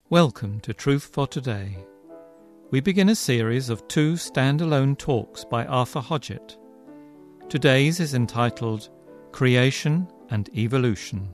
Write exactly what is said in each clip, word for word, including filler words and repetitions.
Welcome to Truth for Today. We begin a series of two standalone talks by Arthur Hodgett. Today's is entitled Creation and Evolution.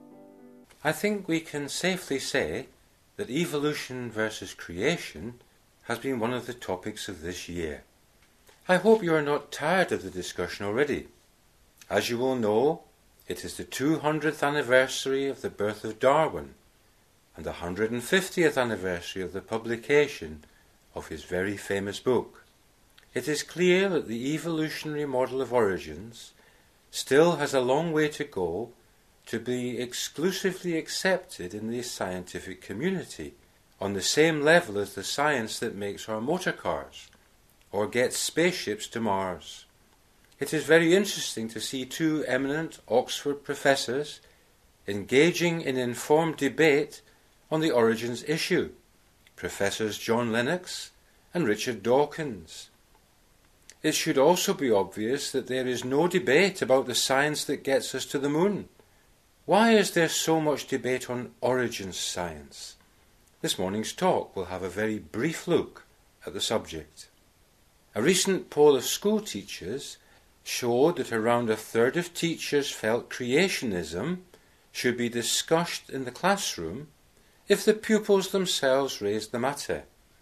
I think we can safely say that evolution versus creation has been one of the topics of this year. I hope you are not tired of the discussion already. As you will know, it is the two hundredth anniversary of the birth of Darwin and the one hundred fiftieth anniversary of the publication of his very famous book. It is clear that the evolutionary model of origins still has a long way to go to be exclusively accepted in the scientific community on the same level as the science that makes our motor cars or gets spaceships to Mars. It is very interesting to see two eminent Oxford professors engaging in informed debate on the origins issue, Professors John Lennox and Richard Dawkins. It should also be obvious that there is no debate about the science that gets us to the moon. Why is there so much debate on origins science? This morning's talk will have a very brief look at the subject. A recent poll of school teachers showed that around a third of teachers felt creationism should be discussed in the classroom if the pupils themselves raised the matter.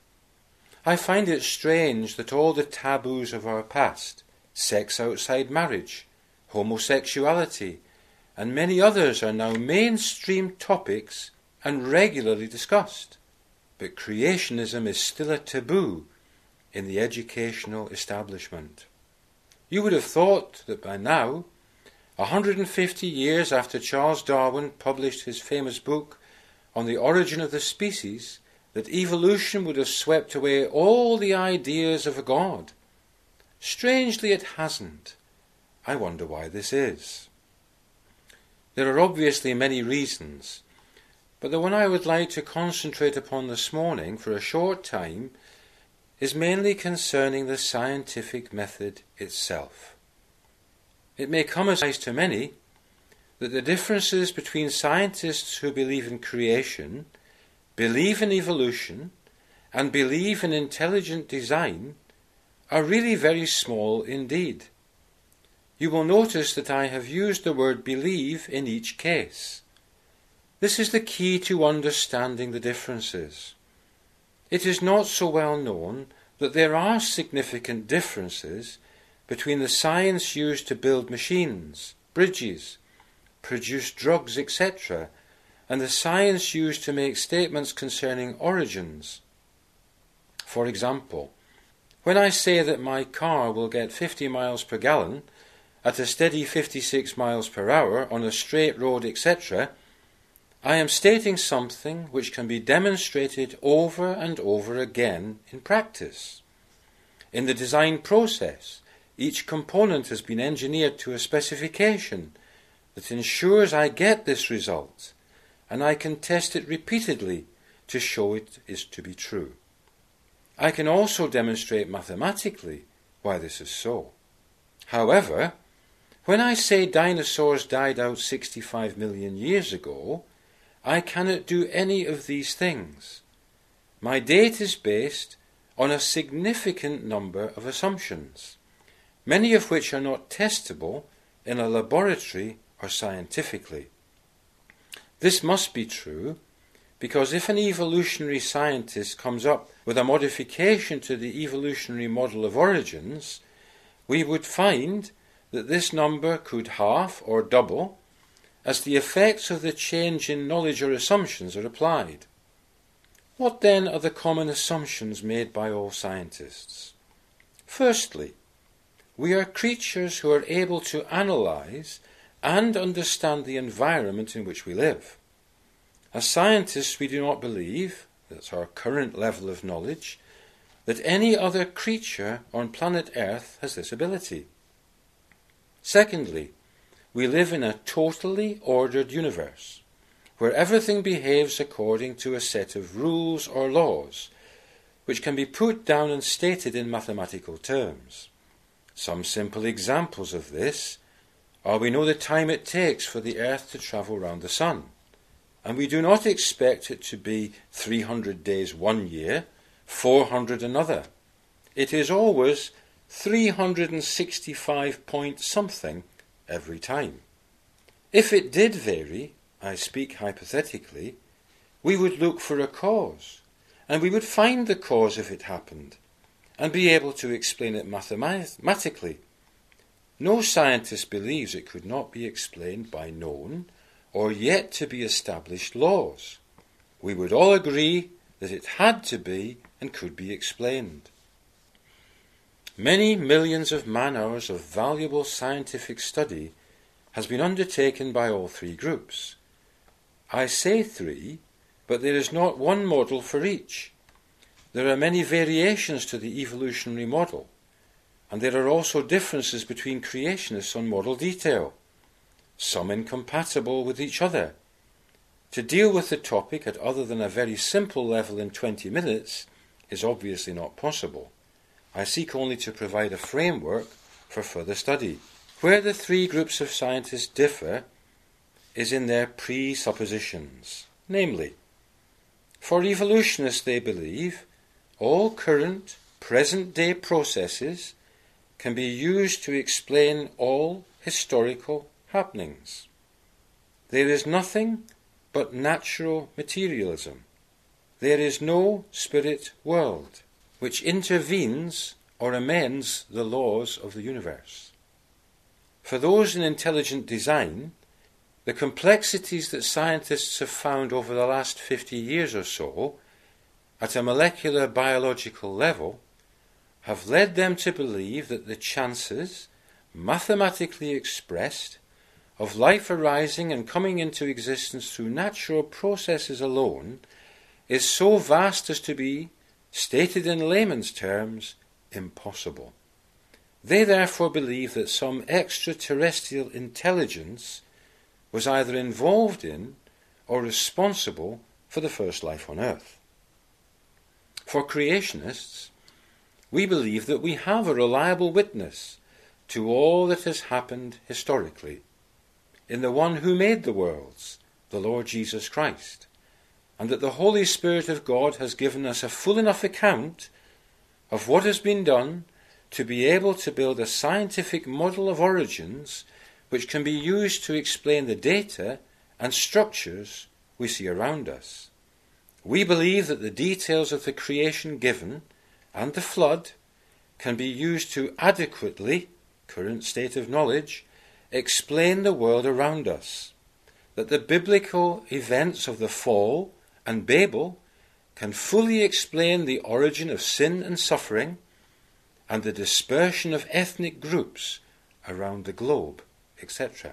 I find it strange that all the taboos of our past, sex outside marriage, homosexuality, and many others are now mainstream topics and regularly discussed. But creationism is still a taboo in the educational establishment. You would have thought that by now, one hundred fifty years after Charles Darwin published his famous book on the origin of the species, that evolution would have swept away all the ideas of a God. Strangely, it hasn't. I wonder why this is. There are obviously many reasons, but the one I would like to concentrate upon this morning for a short time is mainly concerning the scientific method itself. It may come as a surprise to many that the differences between scientists who believe in creation, believe in evolution, and believe in intelligent design are really very small indeed. You will notice that I have used the word believe in each case. This is the key to understanding the differences. It is not so well known that there are significant differences between the science used to build machines, bridges, produce drugs, et cetera, and the science used to make statements concerning origins. For example, when I say that my car will get fifty miles per gallon at a steady fifty-six miles per hour on a straight road, et cetera, I am stating something which can be demonstrated over and over again in practice. In the design process, each component has been engineered to a specification that ensures I get this result, and I can test it repeatedly to show it is to be true. I can also demonstrate mathematically why this is so. However, when I say dinosaurs died out sixty-five million years ago, I cannot do any of these things. My date is based on a significant number of assumptions, many of which are not testable in a laboratory or scientifically. This must be true because if an evolutionary scientist comes up with a modification to the evolutionary model of origins, we would find that this number could half or double as the effects of the change in knowledge or assumptions are applied. What then are the common assumptions made by all scientists? Firstly, we are creatures who are able to analyze and understand the environment in which we live. As scientists, we do not believe, that's our current level of knowledge, that any other creature on planet Earth has this ability. Secondly, we live in a totally ordered universe, where everything behaves according to a set of rules or laws, which can be put down and stated in mathematical terms. Some simple examples of this are we know the time it takes for the Earth to travel round the Sun, and we do not expect it to be three hundred days one year, four hundred another. It is always three hundred sixty-five point something every time. If it did vary, I speak hypothetically, we would look for a cause, and we would find the cause if it happened, and be able to explain it mathematically. No scientist believes it could not be explained by known or yet to be established laws. We would all agree that it had to be and could be explained. Many millions of man-hours of valuable scientific study has been undertaken by all three groups. I say three, but there is not one model for each. There are many variations to the evolutionary model, and there are also differences between creationists on model detail, some incompatible with each other. To deal with the topic at other than a very simple level in twenty minutes is obviously not possible. I seek only to provide a framework for further study. Where the three groups of scientists differ is in their presuppositions, namely, for evolutionists they believe all current, present-day processes can be used to explain all historical happenings. There is nothing but natural materialism. There is no spirit world which intervenes or amends the laws of the universe. For those in intelligent design, the complexities that scientists have found over the last fifty years or so, at a molecular biological level, have led them to believe that the chances, mathematically expressed, of life arising and coming into existence through natural processes alone is so vast as to be, stated in layman's terms, impossible. They therefore believe that some extraterrestrial intelligence was either involved in or responsible for the first life on Earth. For creationists, we believe that we have a reliable witness to all that has happened historically in the one who made the worlds, the Lord Jesus Christ, and that the Holy Spirit of God has given us a full enough account of what has been done to be able to build a scientific model of origins which can be used to explain the data and structures we see around us. We believe that the details of the creation given and the flood can be used to adequately, current state of knowledge, explain the world around us, that the biblical events of the fall and Babel can fully explain the origin of sin and suffering and the dispersion of ethnic groups around the globe, et cetera.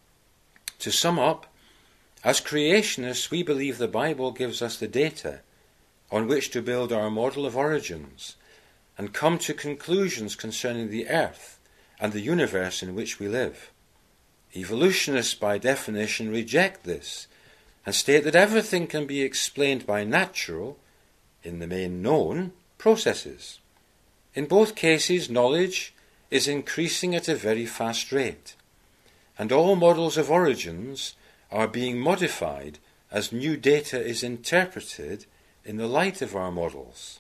To sum up, as creationists, we believe the Bible gives us the data on which to build our model of origins and come to conclusions concerning the earth and the universe in which we live. Evolutionists, by definition, reject this and state that everything can be explained by natural, in the main known, processes. In both cases, knowledge is increasing at a very fast rate, and all models of origins are being modified as new data is interpreted in the light of our models.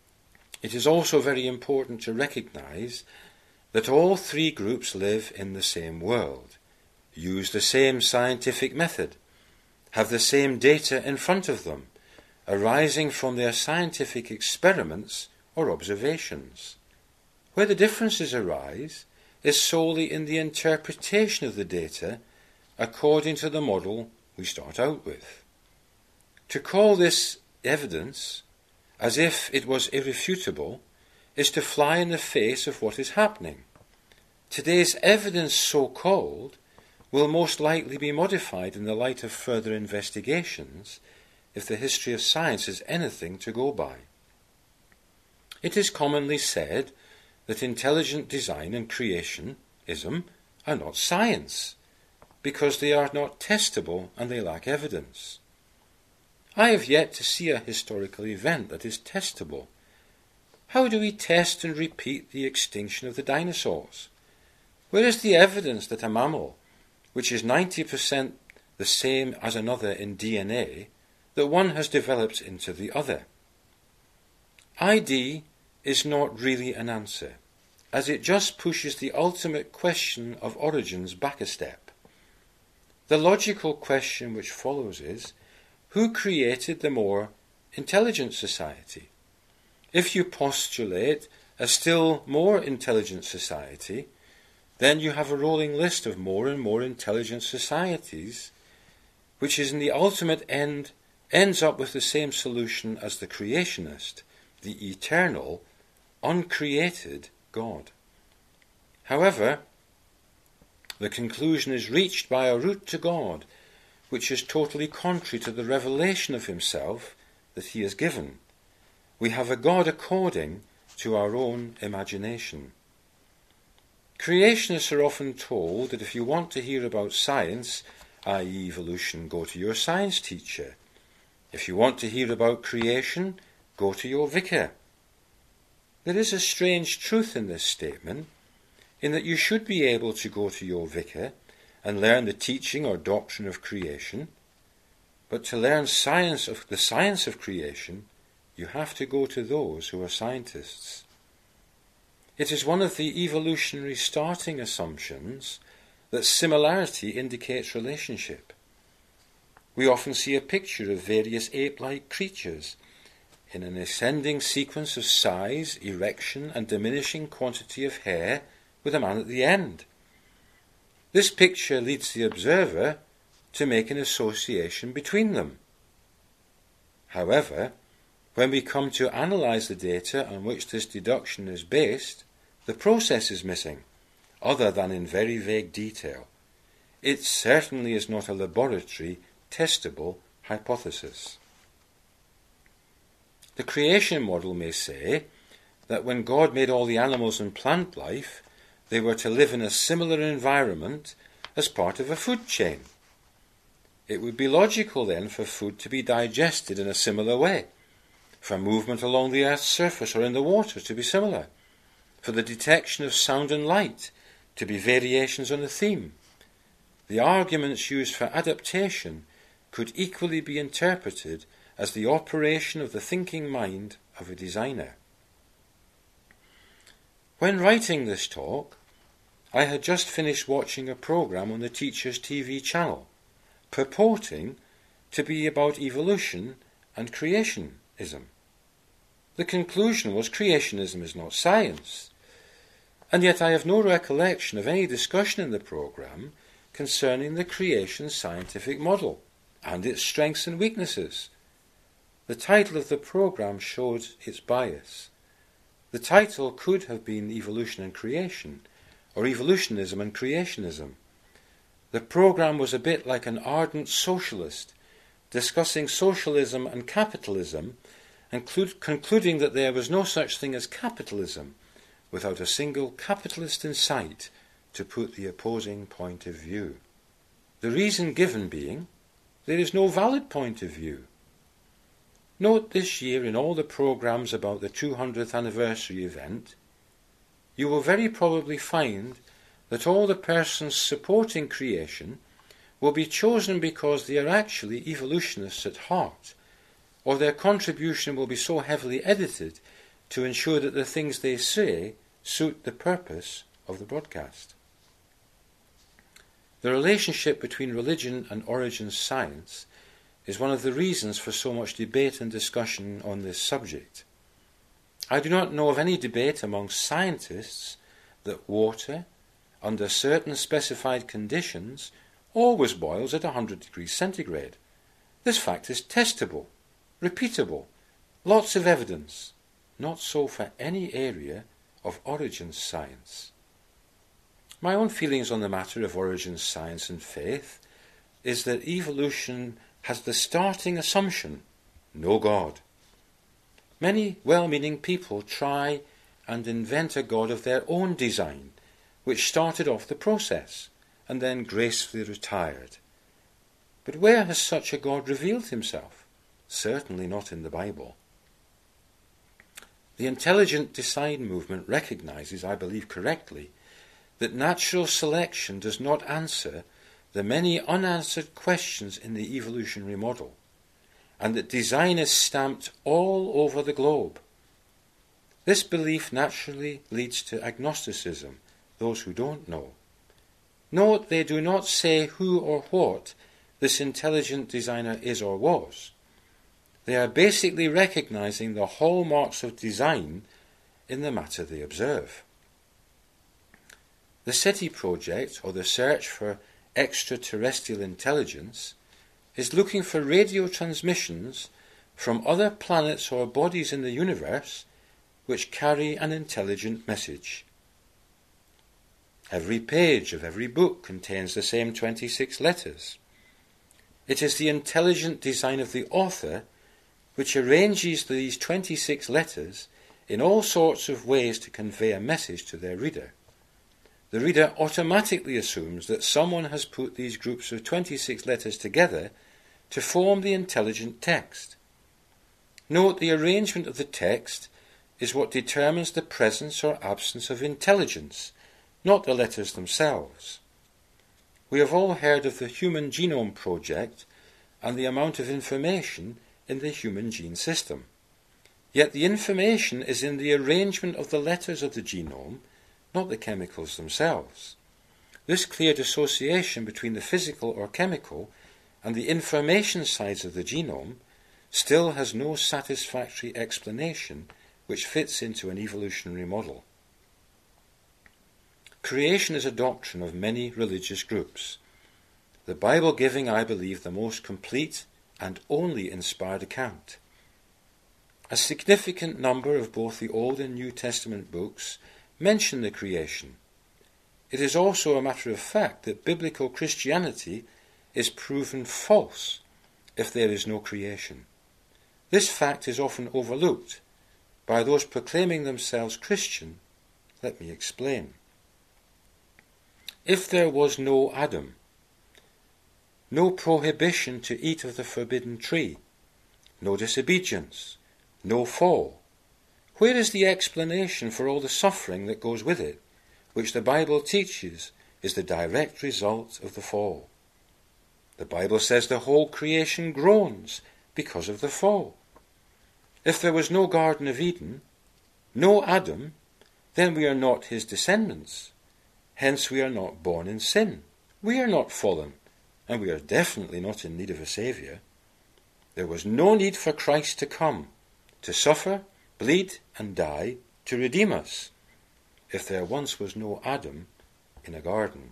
It is also very important to recognize that all three groups live in the same world, use the same scientific method, have the same data in front of them, arising from their scientific experiments or observations. Where the differences arise is solely in the interpretation of the data according to the model we start out with. To call this evidence as if it was irrefutable is to fly in the face of what is happening. Today's evidence, so-called, will most likely be modified in the light of further investigations if the history of science is anything to go by. It is commonly said that intelligent design and creationism are not science, because they are not testable and they lack evidence. I have yet to see a historical event that is testable. How do we test and repeat the extinction of the dinosaurs? Where is the evidence that a mammal, which is ninety percent the same as another in D N A that one has developed into the other. I D is not really an answer, as it just pushes the ultimate question of origins back a step. The logical question which follows is, who created the more intelligent society? If you postulate a still more intelligent society, then you have a rolling list of more and more intelligent societies, which is in the ultimate end ends up with the same solution as the creationist, the eternal, uncreated God. However, the conclusion is reached by a route to God, which is totally contrary to the revelation of himself that he has given. We have a God according to our own imagination. Creationists are often told that if you want to hear about science, that is evolution, go to your science teacher. If you want to hear about creation, go to your vicar. There is a strange truth in this statement, in that you should be able to go to your vicar and learn the teaching or doctrine of creation, but to learn science of the science of creation, you have to go to those who are scientists. It is one of the evolutionary starting assumptions that similarity indicates relationship. We often see a picture of various ape-like creatures in an ascending sequence of size, erection, and diminishing quantity of hair, with a man at the end. This picture leads the observer to make an association between them. However, when we come to analyse the data on which this deduction is based, the process is missing, other than in very vague detail. It certainly is not a laboratory testable hypothesis. The creation model may say that when God made all the animals and plant life, they were to live in a similar environment as part of a food chain. It would be logical then for food to be digested in a similar way, for movement along the earth's surface or in the water to be similar, for the detection of sound and light to be variations on a theme. The arguments used for adaptation could equally be interpreted as the operation of the thinking mind of a designer. When writing this talk, I had just finished watching a program on the Teacher's T V channel, purporting to be about evolution and creationism. The conclusion was creationism is not science, and yet I have no recollection of any discussion in the program concerning the creation scientific model and its strengths and weaknesses. The title of the program showed its bias. The title could have been Evolution and Creation, or Evolutionism and Creationism. The program was a bit like an ardent socialist discussing socialism and capitalism, and concluding that there was no such thing as capitalism without a single capitalist in sight to put the opposing point of view. The reason given being, there is no valid point of view. Note this year in all the programs about the two hundredth anniversary event, you will very probably find that all the persons supporting creation will be chosen because they are actually evolutionists at heart, or their contribution will be so heavily edited to ensure that the things they say suit the purpose of the broadcast. The relationship between religion and origin science is one of the reasons for so much debate and discussion on this subject. I do not know of any debate among scientists that water, under certain specified conditions, always boils at one hundred degrees centigrade. This fact is testable, repeatable, lots of evidence. Not so for any area of origin science. My own feelings on the matter of origin science and faith is that evolution has the starting assumption, no God. Many well-meaning people try and invent a God of their own design, which started off the process and then gracefully retired. But where has such a God revealed himself? Certainly not in the Bible. The intelligent design movement recognizes, I believe correctly, that natural selection does not answer the many unanswered questions in the evolutionary model, and that design is stamped all over the globe. This belief naturally leads to agnosticism, those who don't know. Note, they do not say who or what this intelligent designer is or was. They are basically recognizing the hallmarks of design in the matter they observe. The SETI project, or the search for extraterrestrial intelligence, is looking for radio transmissions from other planets or bodies in the universe which carry an intelligent message. Every page of every book contains the same twenty-six letters. It is the intelligent design of the author which arranges these twenty-six letters in all sorts of ways to convey a message to their reader. The reader automatically assumes that someone has put these groups of twenty-six letters together to form the intelligent text. Note, the arrangement of the text is what determines the presence or absence of intelligence, not the letters themselves. We have all heard of the Human Genome Project and the amount of information in the human gene system. Yet the information is in the arrangement of the letters of the genome, not the chemicals themselves. This clear dissociation between the physical or chemical and the information sides of the genome still has no satisfactory explanation which fits into an evolutionary model. Creation is a doctrine of many religious groups, the Bible giving, I believe, the most complete and only inspired account. A significant number of both the Old and New Testament books mention the creation. It is also a matter of fact that biblical Christianity is proven false if there is no creation. This fact is often overlooked by those proclaiming themselves Christian. Let me explain. If there was no Adam, no prohibition to eat of the forbidden tree, no disobedience, no fall, where is the explanation for all the suffering that goes with it, which the Bible teaches is the direct result of the fall? The Bible says the whole creation groans because of the fall. If there was no Garden of Eden, no Adam, then we are not his descendants. Hence we are not born in sin. We are not fallen, and we are definitely not in need of a Saviour. There was no need for Christ to come, to suffer, bleed and die to redeem us, if there once was no Adam in a garden.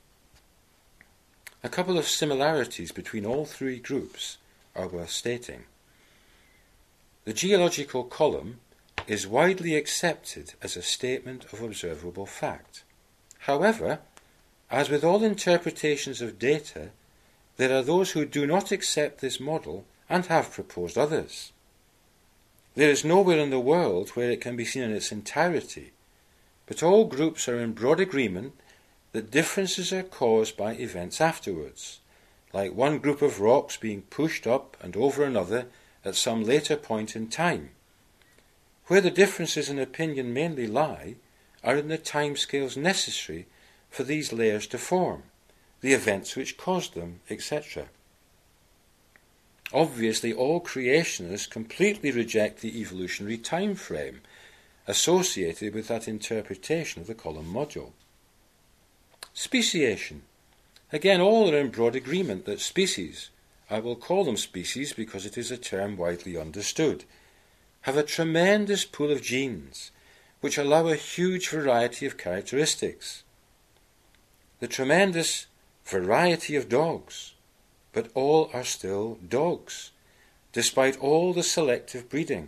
A couple of similarities between all three groups are worth stating. The geological column is widely accepted as a statement of observable fact. However, as with all interpretations of data, there are those who do not accept this model and have proposed others. There is nowhere in the world where it can be seen in its entirety, but all groups are in broad agreement that differences are caused by events afterwards, like one group of rocks being pushed up and over another at some later point in time. Where the differences in opinion mainly lie are in the timescales necessary for these layers to form, the events which caused them, et cetera. Obviously, all creationists completely reject the evolutionary time frame associated with that interpretation of the column module. Speciation. Again, all are in broad agreement that species, I will call them species because it is a term widely understood, have a tremendous pool of genes which allow a huge variety of characteristics. The tremendous variety of dogs, but all are still dogs, despite all the selective breeding.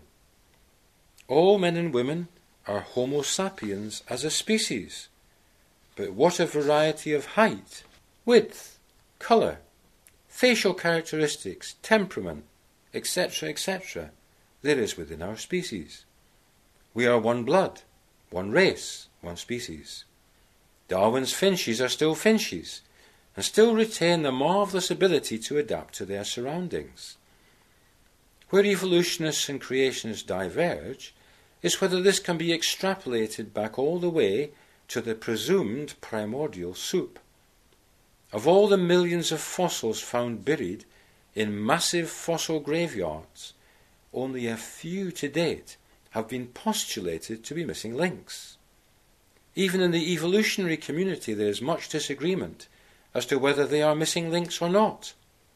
All men and women are Homo sapiens as a species, but what a variety of height, width, colour, facial characteristics, temperament, et cetera, et cetera, there is within our species. We are one blood, one race, one species. Darwin's finches are still finches, and still retain the marvellous ability to adapt to their surroundings. Where evolutionists and creationists diverge is whether this can be extrapolated back all the way to the presumed primordial soup. Of all the millions of fossils found buried in massive fossil graveyards, only a few to date have been postulated to be missing links. Even in the evolutionary community there is much disagreement as to whether they are missing links or not.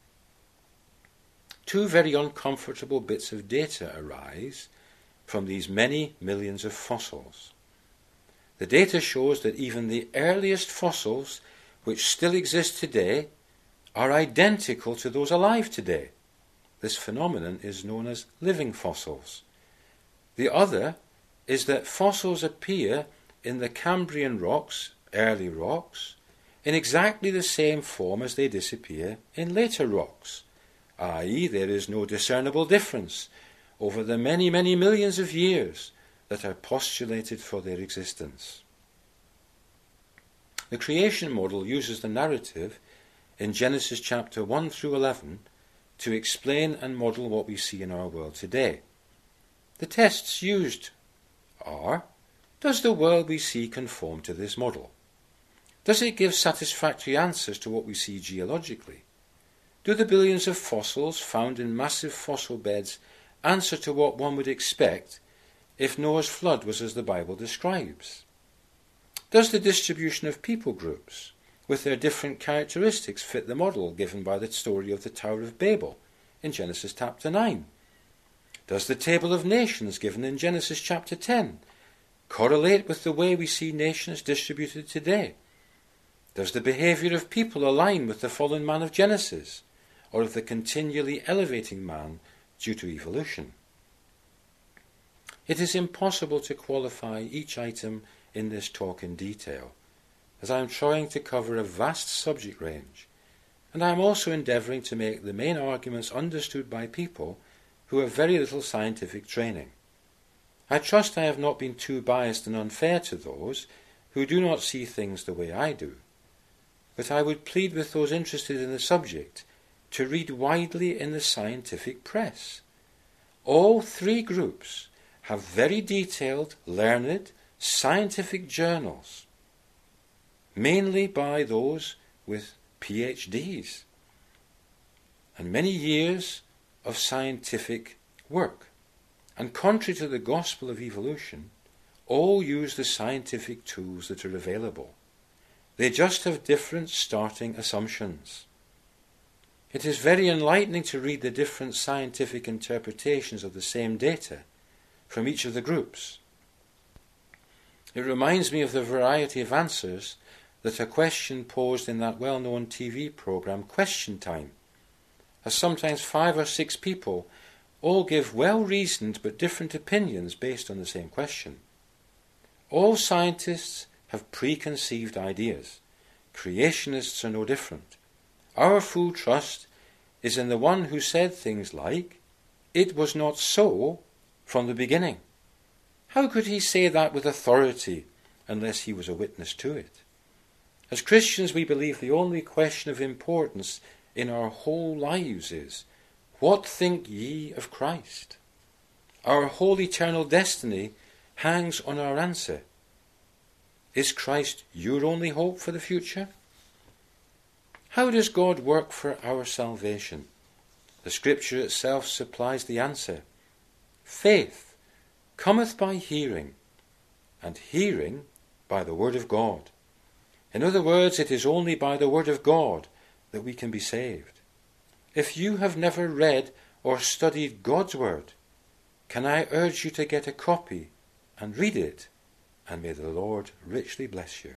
Two very uncomfortable bits of data arise from these many millions of fossils. The data shows that even the earliest fossils which still exist today are identical to those alive today. This phenomenon is known as living fossils. The other is that fossils appear in the Cambrian rocks, early rocks, in exactly the same form as they disappear in later rocks, that is, there is no discernible difference over the many, many millions of years that are postulated for their existence. The creation model uses the narrative in Genesis chapter one through eleven to explain and model what we see in our world today. The tests used are: does the world we see conform to this model? Does it give satisfactory answers to what we see geologically? Do the billions of fossils found in massive fossil beds answer to what one would expect if Noah's flood was as the Bible describes? Does the distribution of people groups with their different characteristics fit the model given by the story of the Tower of Babel in Genesis chapter nine? Does the table of nations given in Genesis chapter ten correlate with the way we see nations distributed today? Does the behaviour of people align with the fallen man of Genesis, or of the continually elevating man due to evolution? It is impossible to qualify each item in this talk in detail, as I am trying to cover a vast subject range, and I am also endeavouring to make the main arguments understood by people who have very little scientific training. I trust I have not been too biased and unfair to those who do not see things the way I do, but I would plead with those interested in the subject to read widely in the scientific press. All three groups have very detailed, learned, scientific journals, mainly by those with P H Ds, and many years of scientific work. And contrary to the gospel of evolution, all use the scientific tools that are available. They just have different starting assumptions. It is very enlightening to read the different scientific interpretations of the same data from each of the groups. It reminds me of the variety of answers that a question posed in that well-known T V program Question Time, as sometimes five or six people all give well-reasoned but different opinions based on the same question. All scientists have preconceived ideas. Creationists are no different. Our full trust is in the one who said things like, "It was not so from the beginning." How could he say that with authority unless he was a witness to it? As Christians, we believe the only question of importance in our whole lives is, what think ye of Christ? Our whole eternal destiny hangs on our answer. Is Christ your only hope for the future? How does God work for our salvation? The Scripture itself supplies the answer. Faith cometh by hearing, and hearing by the word of God. In other words, it is only by the word of God that we can be saved. If you have never read or studied God's word, can I urge you to get a copy and read it, and may the Lord richly bless you.